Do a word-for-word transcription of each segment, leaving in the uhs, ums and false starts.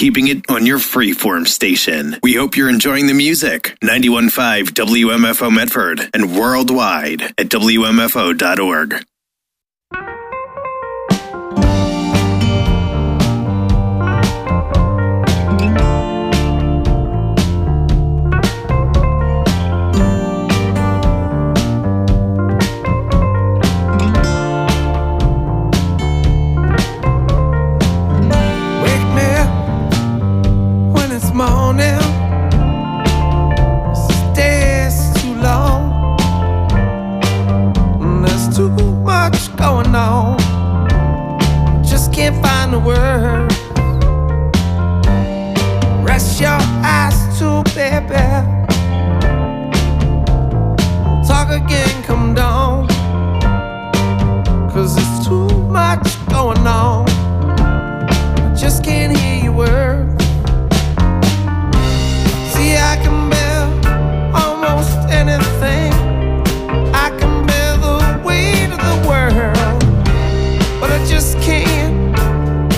keeping it on your freeform station. We hope you're enjoying the music. ninety-one point five W M F O Medford and worldwide at W M F O dot org.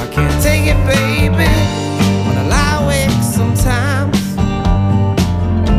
Take it, baby. When I lie awake sometimes,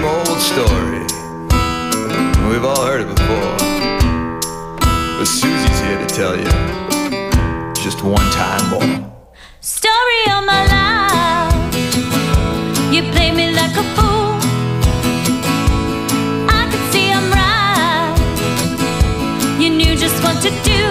same old story. We've all heard it before, but Susie's here to tell you just one time more. Story of my life, you play me like a fool. I could see I'm right, you knew just what to do.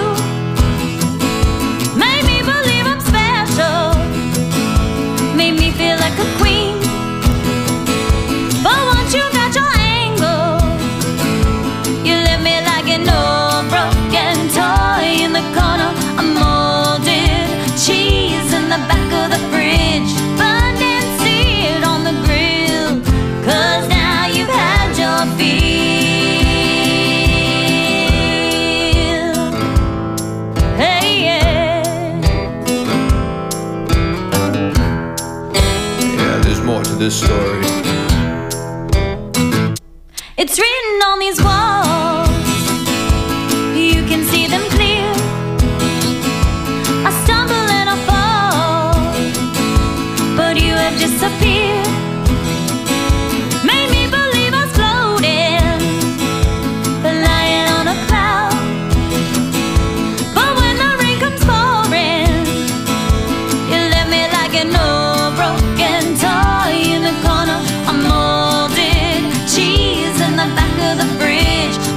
Made me believe I'm special, made me feel like a queen. But once you got your angle, you left me like an old broken toy in the corner. A molded cheese in the back of the fridge, but didn't see it on the grill. Cause now you've had your fill. Hey, yeah. Yeah, there's more to this story. It's written on these walls, you can see them clear. I stumble and I fall, but you have disappeared. Made me believe I was floating, lying on a cloud. But when the rain comes pouring, you left me like an old broken toy in the corner. A molded cheese in the back of the fridge,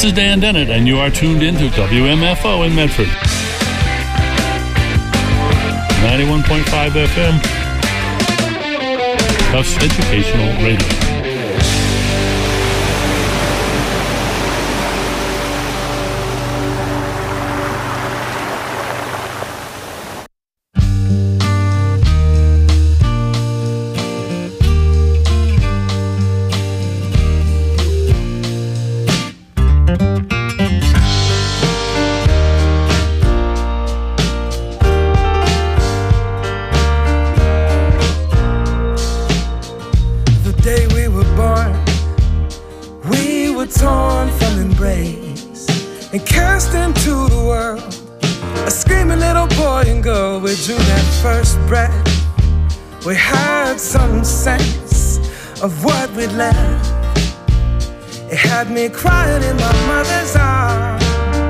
This is Dan Dennett, and you are tuned into W M F O in Medford. ninety-one point five F M. Tufts Educational Radio. We had some sense of what we'd left. It had me crying in my mother's arms.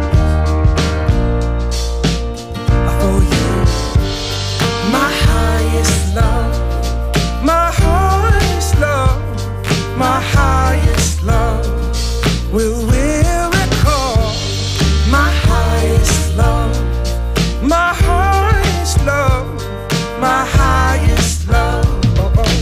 For you, my highest love, my highest love, my highest love. Will we recall my highest love, my highest love, my highest love. Oh, oh.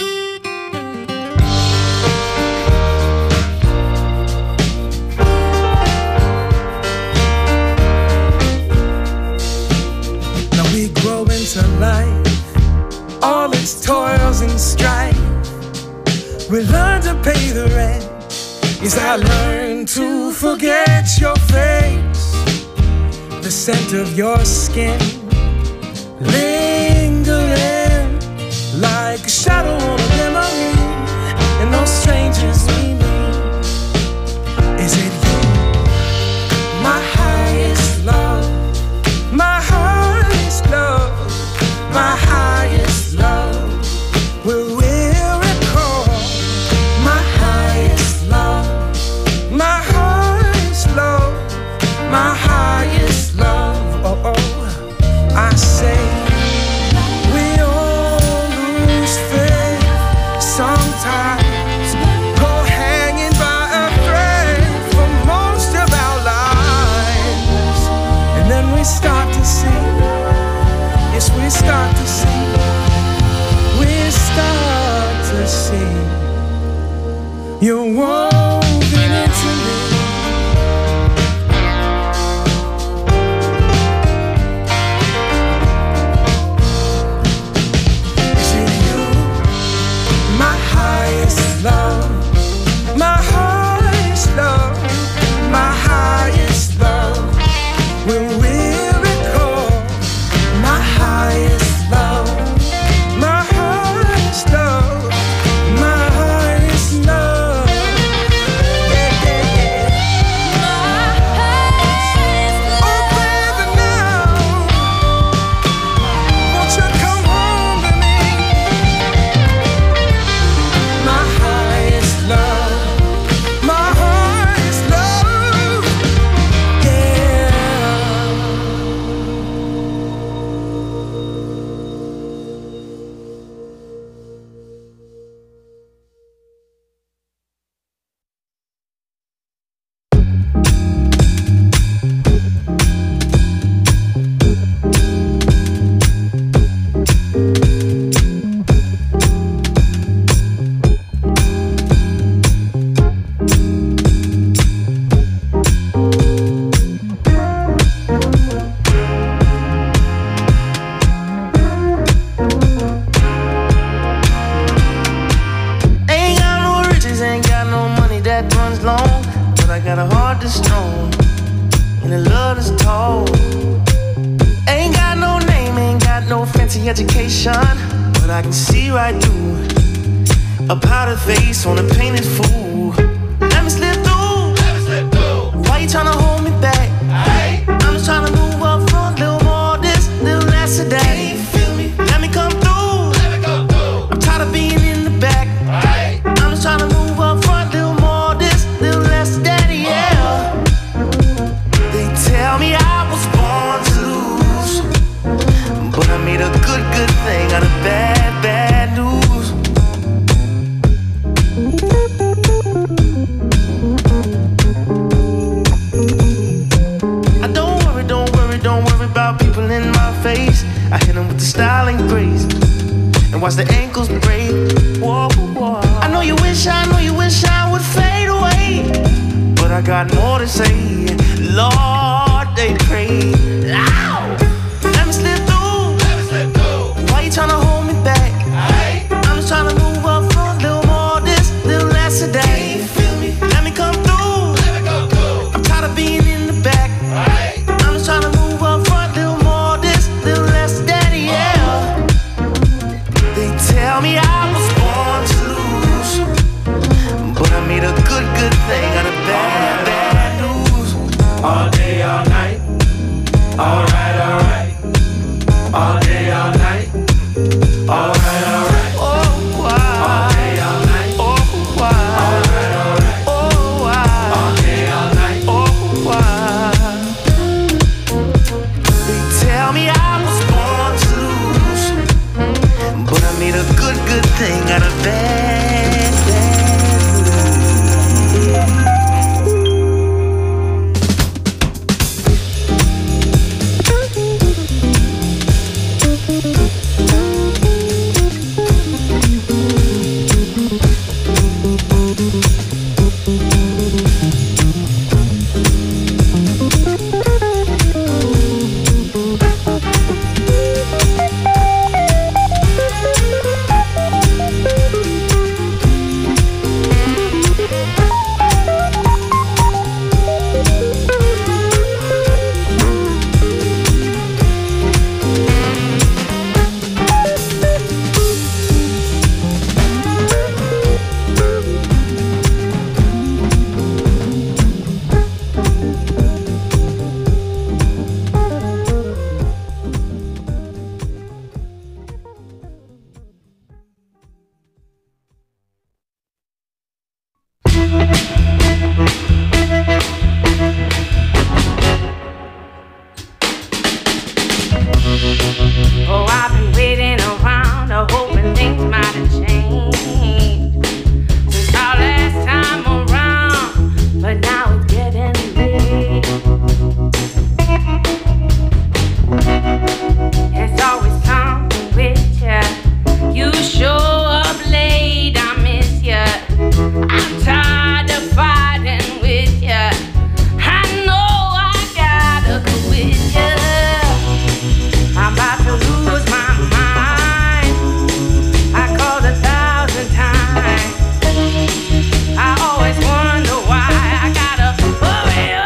Now we grow into life, all its toils and strife. We learn to pay the rent. Yes, I learned to forget your face, the scent of your skin lingering like a shadow on a memory, and no strangers we meet. Is it you, my highest love, my highest love, my highest love? Will we recall my highest love, my highest love, my highest love? Oh, oh. I say we all lose faith sometimes, go hanging by a thread for most of our lives, and then we start to see, yes, we start to see, we start to see you're woven into me. Love, my highest love, my highest love. When we recall my highest love, my highest love, my highest love. Yeah, yeah, yeah. My highest love. Oh, baby, now won't you come home to me? My love, my highest love, yeah. Education, but I can see right through a powdered face on a painted fool. Let me slip through. Let me slip through. Why you tryna hold me back? Aye. I'm just tryna move up front, little more this, little less of that. Can you feel me? Let me come through. Let me come through. I'm tired of being in the back. Aye. I'm just tryna move up front, little more this, little less of that. Yeah. They tell me I was born to lose, but I made a good, good thing out of bad, bad news. watch the ankles break. Whoa, whoa. I know you wish, I know you wish I would fade away, but I got more to say. Lord, they pray. Ow! Let me slip through. Let me slip through. Why you tryna hold me back? Aye. I'm just tryna move up front, little more this, little less of that. Can you feel me? Let me come through. Let me come through. I'm tired of being in the back. Aye. I'm just tryna move up front, little more this, little less of that, yeah. They tell me I was born to lose, but I made a good, good thing out of bad, bad news. All day, all night. Alright, alright. All day, all night. Alright, alright. Oh, why? All day, all night. Oh, why? Alright, alright. Oh, why? All day, all night. Oh, why? They tell me I was born to lose, but I made a good, good thing out of bad, bad news. Oh, I've been waiting around, hoping things might have changed since our last time around, but now it's getting late. It's always something with ya. You show up late, I miss ya. I'm tired of fighting with ya. I know I gotta go with ya. I'm about to lose my mind. I called a thousand times. I always wonder why I gotta hurry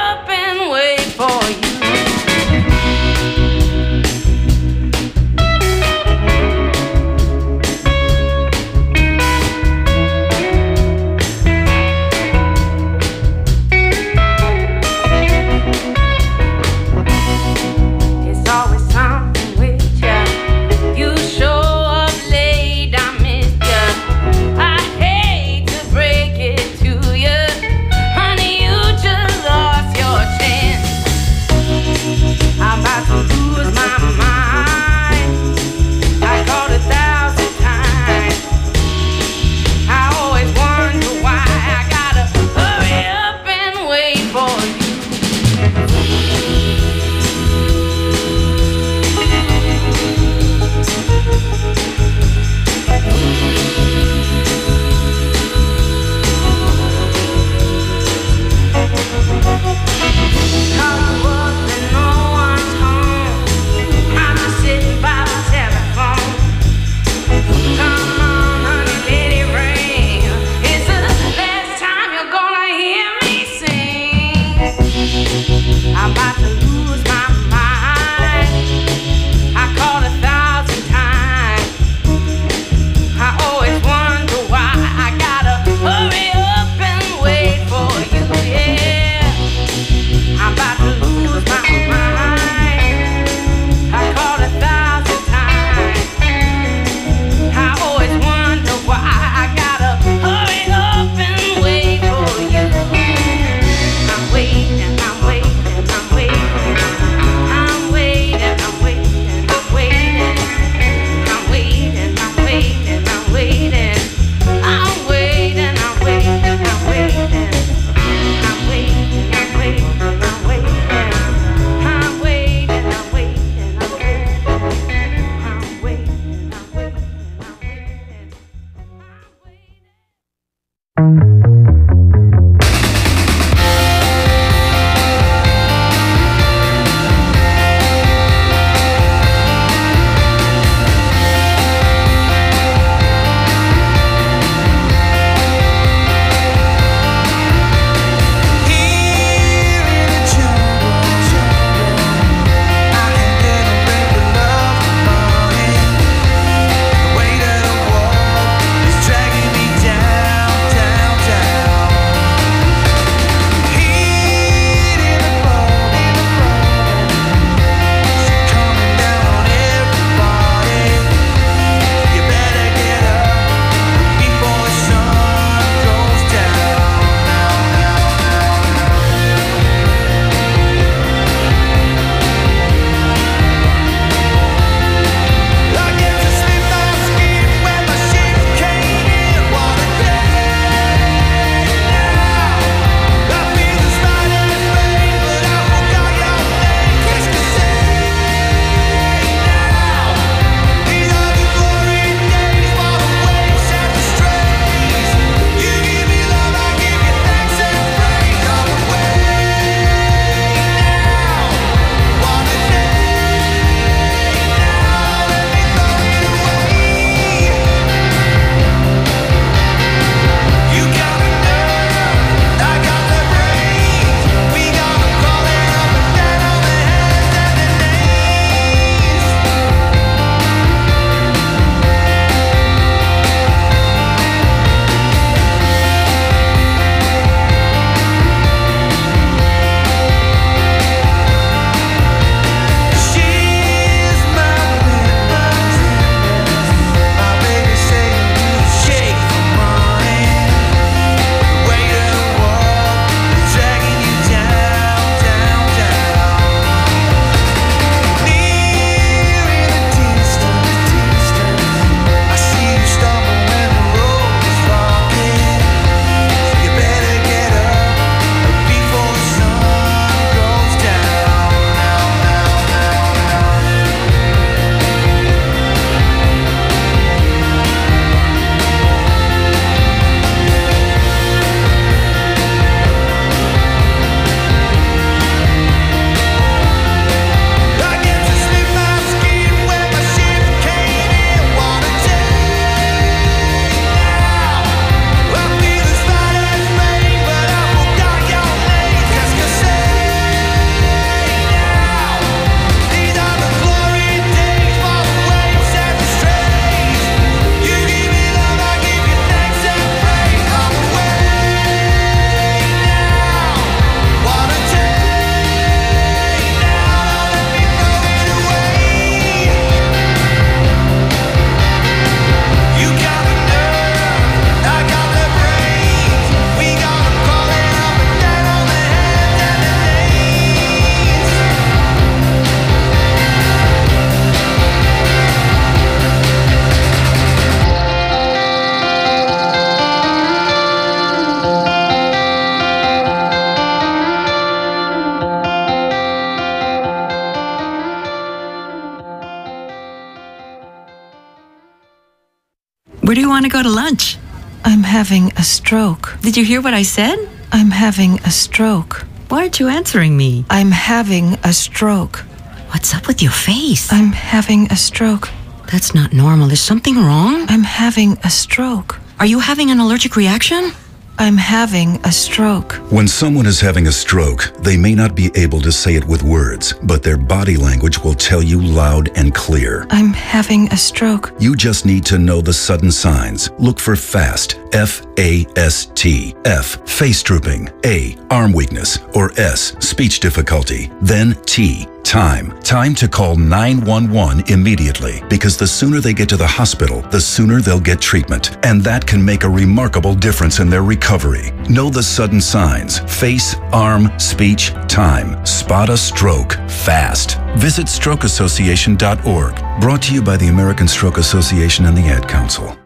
Where do you want to go to lunch? I'm having a stroke. Did you hear what I said? I'm having a stroke. Why aren't you answering me? I'm having a stroke. What's up with your face? I'm having a stroke. That's not normal. Is something wrong? I'm having a stroke. Are you having an allergic reaction? I'm having a stroke. When someone is having a stroke, they may not be able to say it with words, but their body language will tell you loud and clear. I'm having a stroke. You just need to know the sudden signs. Look for FAST, F A S T. F, face drooping. A, arm weakness. Or S, speech difficulty. Then T, time. Time to call nine one one immediately, because the sooner they get to the hospital, the sooner they'll get treatment. And that can make a remarkable difference in their recovery. Know the sudden signs. Face, arm, speech, time. Spot a stroke fast. Visit stroke association dot org. Brought to you by the American Stroke Association and the Ad Council.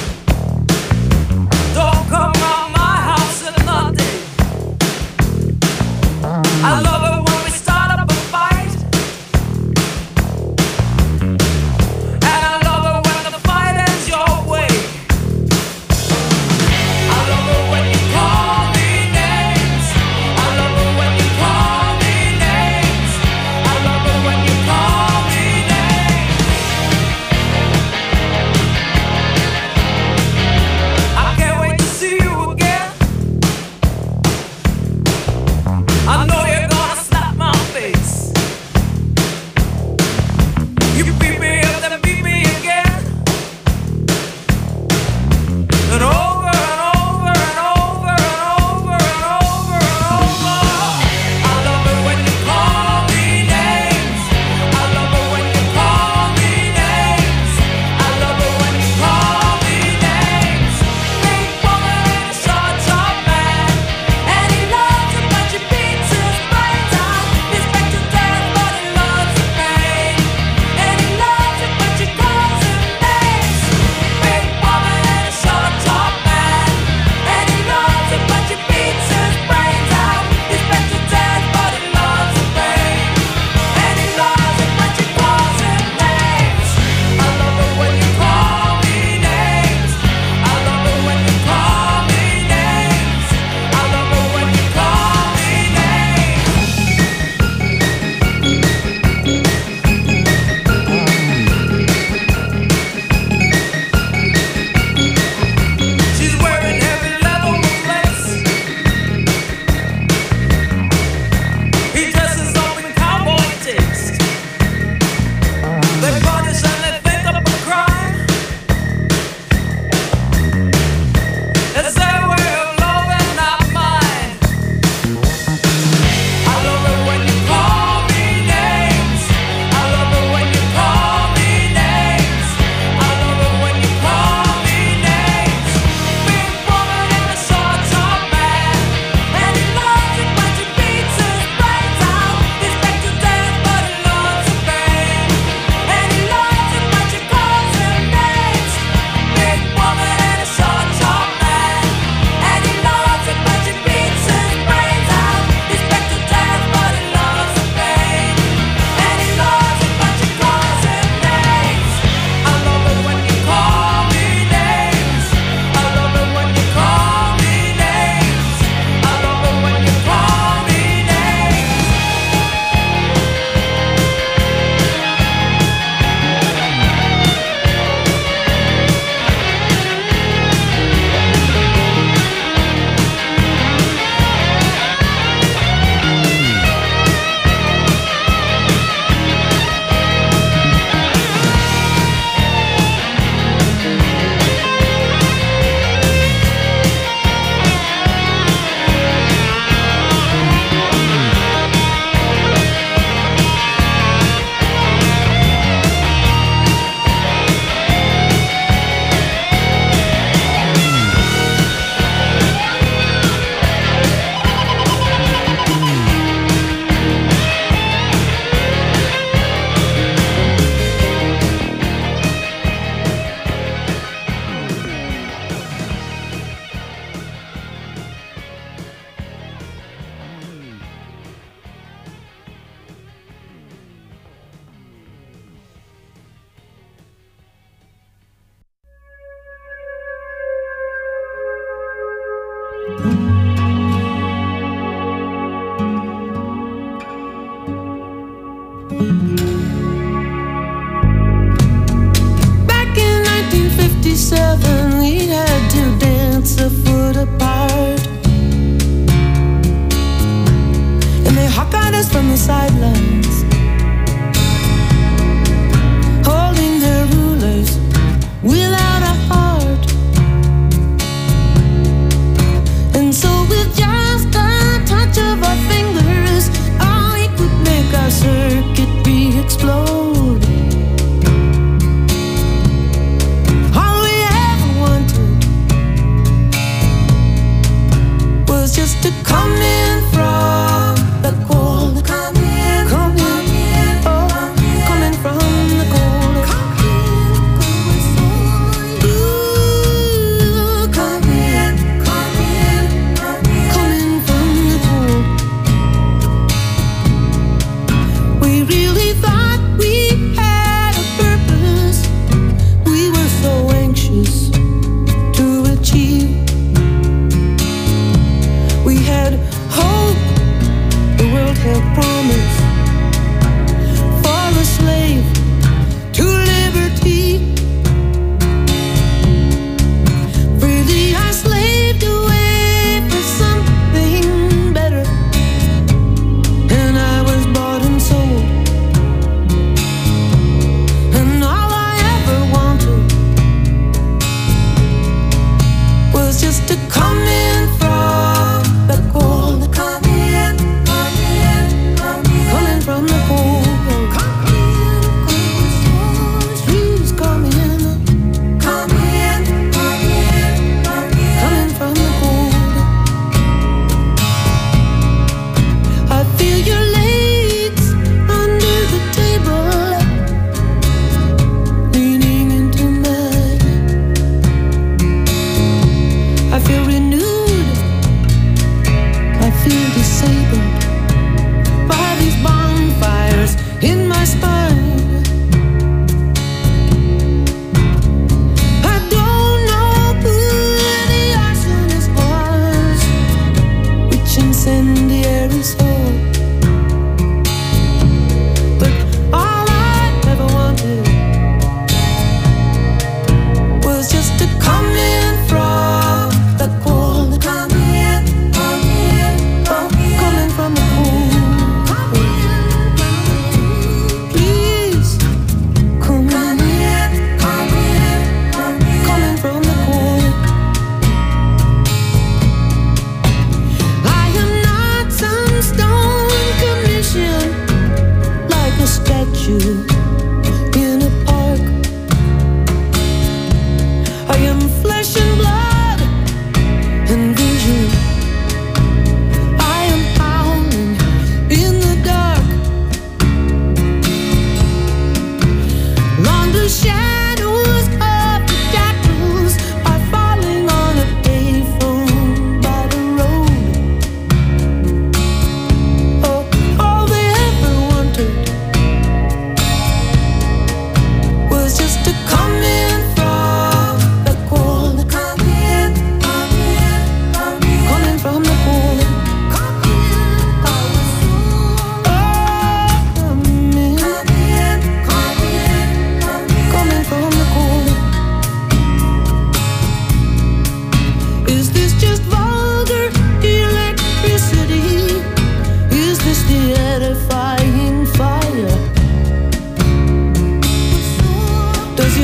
Don't come round my house at nothing.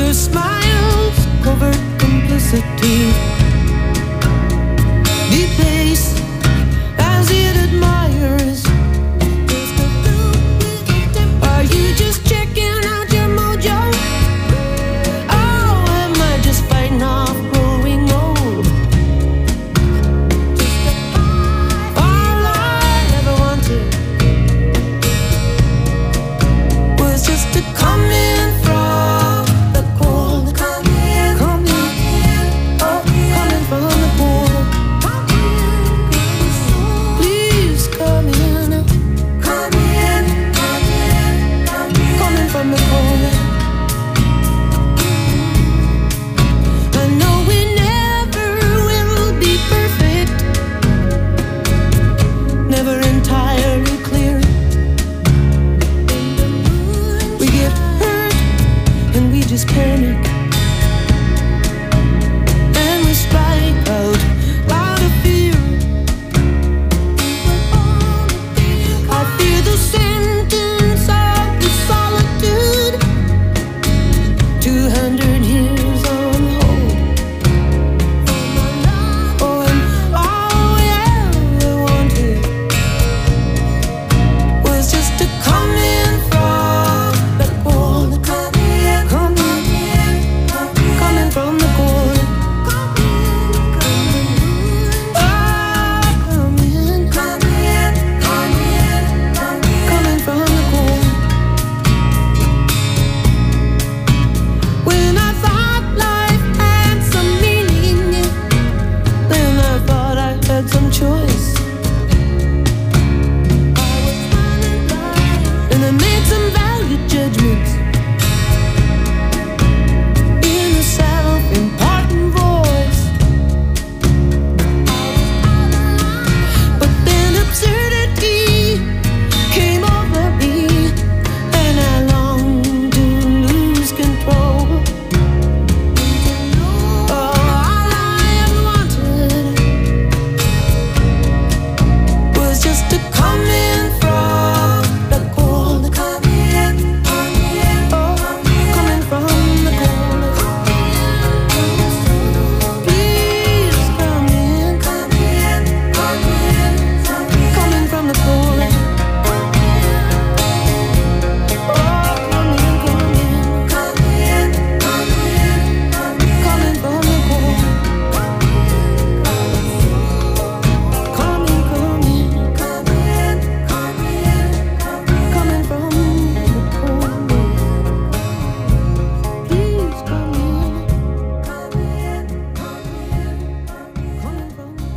Her smiles, covert complicity, debased as it admires. Are you just checking out your mojo? Oh, am I just fighting off growing old? All I ever wanted was just to come in from the cold. Come in, come in, oh, coming from the cold. Please come in, come in, come in, coming from the cold. I know we never will be perfect, never entirely clear. We get hurt and we just panic, and we strike out out of fear. I fear the sentence of the solitude, two hundred years on hold. Oh, and all we ever wanted was just to come in from the cold. Come in, come in, coming from the cold. Oh, come in, come in, coming from the cold. When I thought life had some meaning, then I thought I had some choice. And I made some value judgments in a self-important voice. But then absurdity came over me, and I longed to lose control. Oh, all I ever wanted was just to come in from the cold. Come in, come in, oh, coming from the cold. Please come in, come in, come in, coming from the cold. Oh, come in, come in, come in, come in, coming from the cold. Come in, come in, come in, come in, coming from the cold. Please come in, come in, come in, coming from the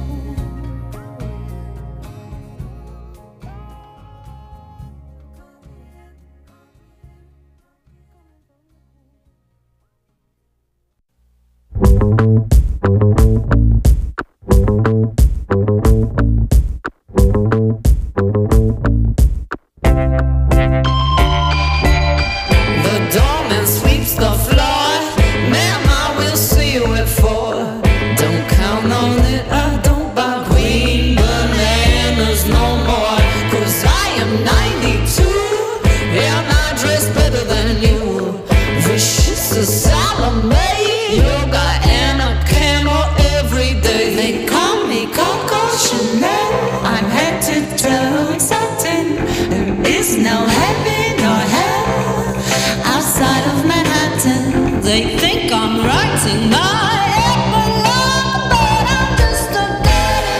The doorman sweeps the floor. Ma'am, I will see you at four. Don't count on it, I don't buy green bananas no more. 'Cause I am ninety-two, and I dress better than you. Vicious as Salome, yoga and a candle every day. They call me Coco Chanel. I'm head to toe certain there is no heaven or hell outside of Manhattan. They think I'm writing my epilogue, but I'm just a dirty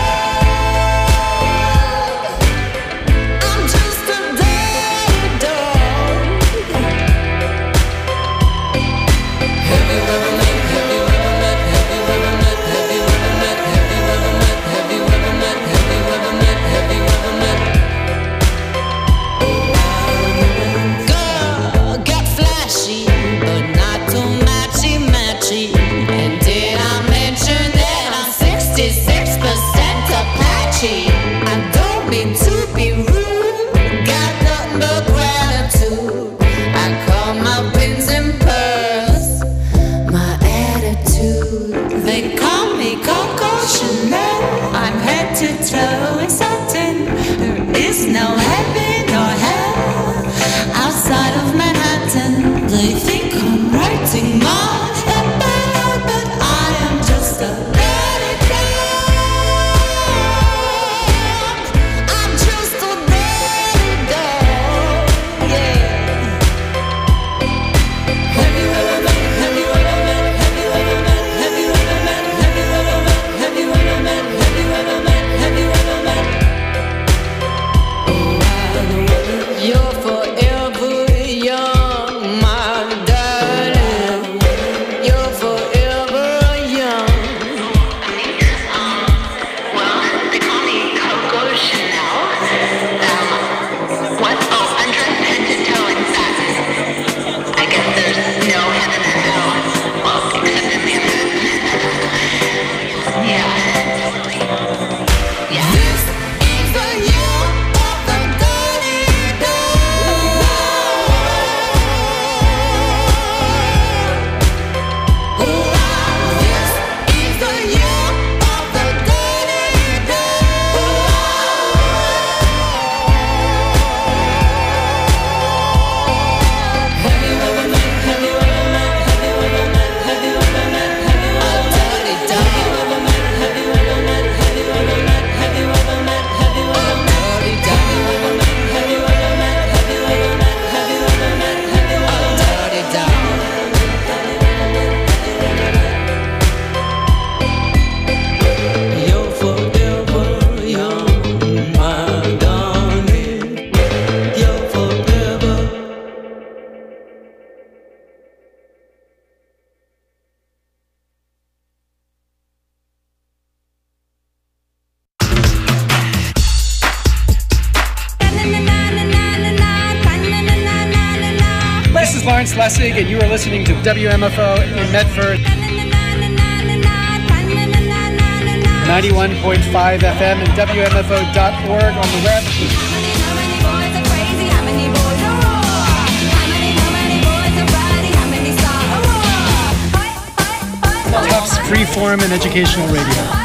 dog. I'm just a dirty dog. Have you ever met, have you ever met, have you ever met, have you ever met, have you ever met, have you ever met, have you ever met, have you ever met? Girl, get flashy, but not too matchy matchy. And did I mention that I'm sixty-six percent Apache? I don't mean to be rude, got nothing but gratitude. I call my pins and pearls my attitude. They call me Coco Chanel. I'm head to toe certain there is no heaven or hell outside of Manhattan. They think I'm writing Lessig, and you are listening to W M F O in Medford. ninety-one point five F M and W M F O dot org on the web. Tufts Freeform and Educational Radio.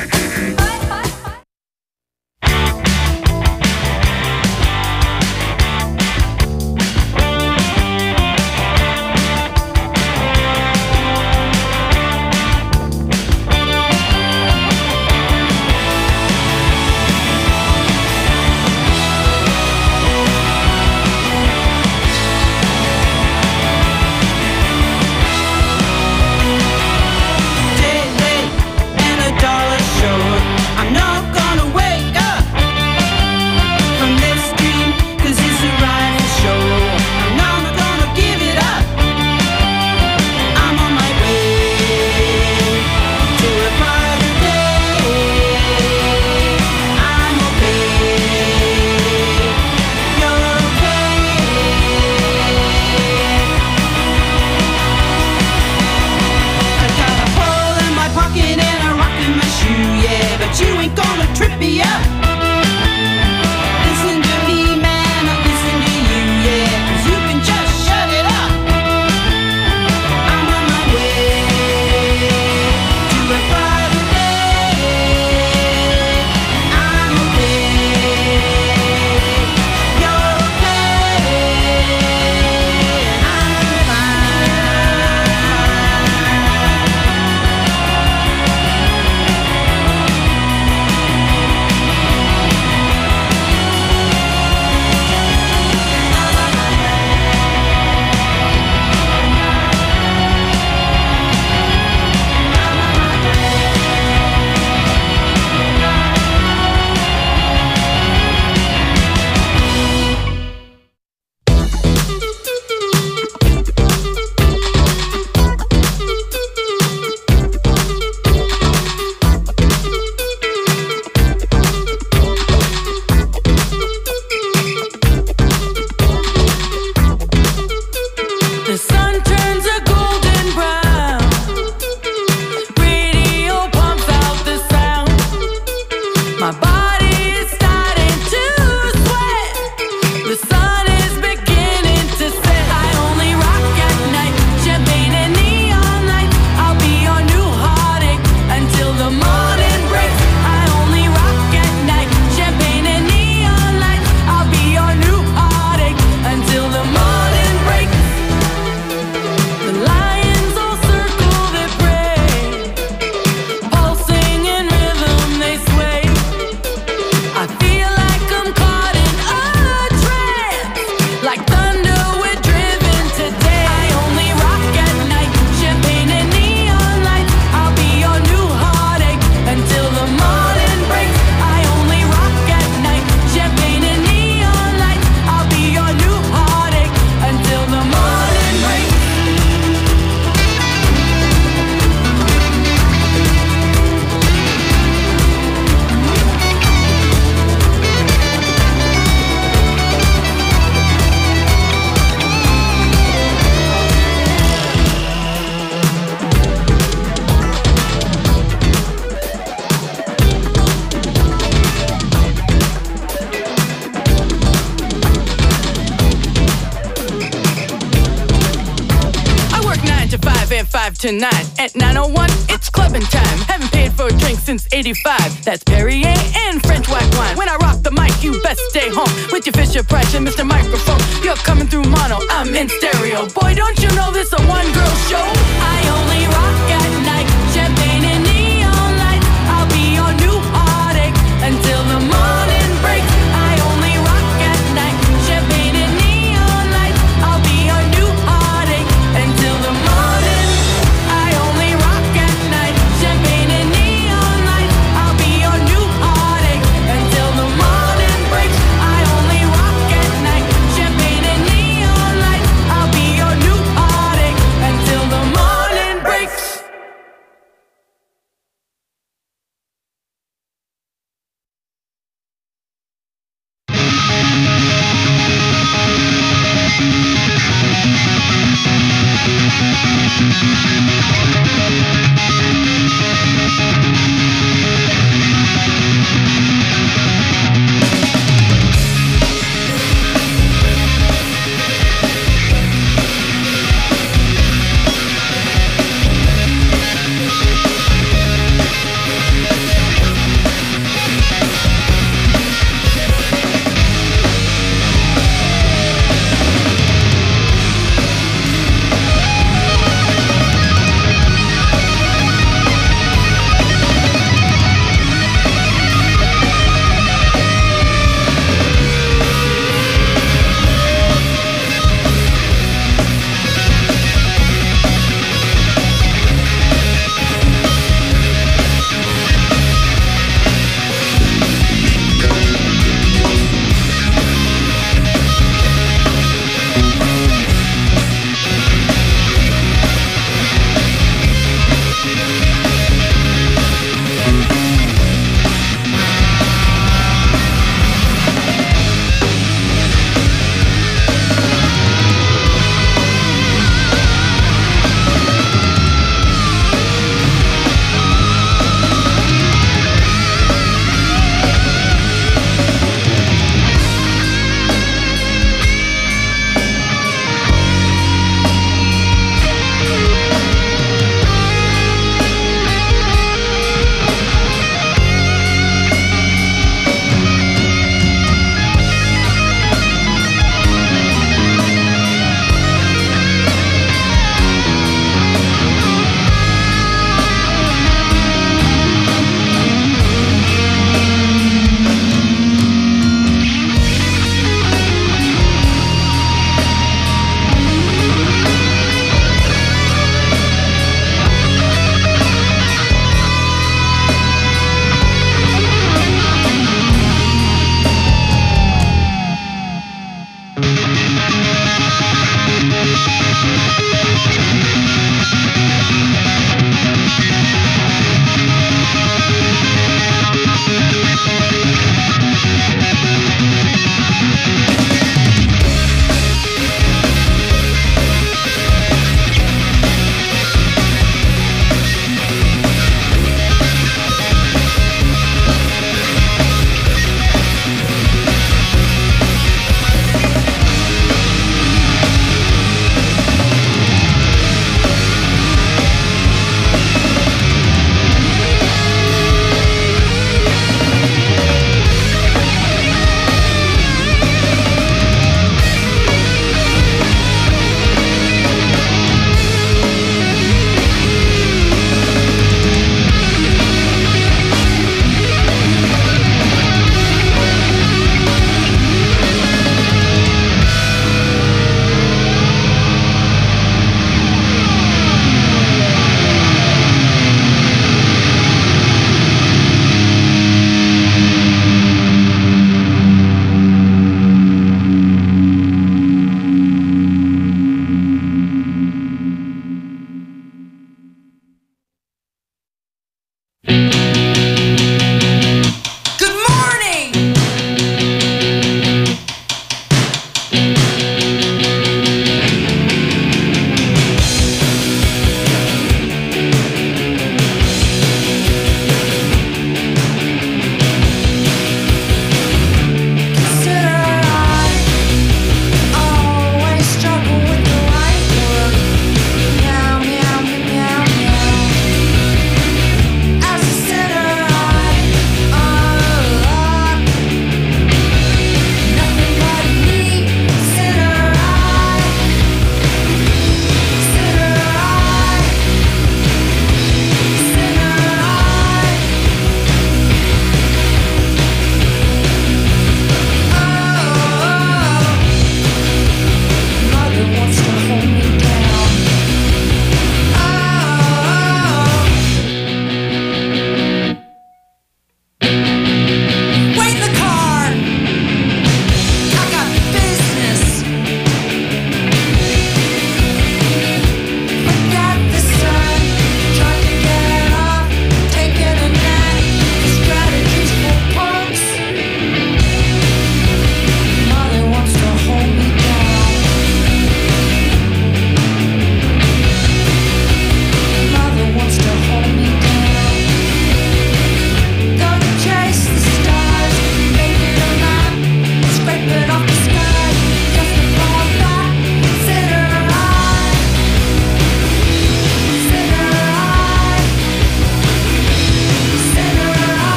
Tonight at nine oh one, it's clubbing time. Haven't paid for a drink since eighty-five. That's Perrier and French white wine. When I rock the mic, you best stay home with your Fisher Price and Mister Microphone. You're coming through mono, I'm in stereo. Boy, don't you know this a one-girl show? I only rock at night, champagne and neon lights. I'll be your new heartache until the morning breaks. I only rock at night, champagne and neon lights. I'll be your new heartache until the morning. Until the morning. Thank you.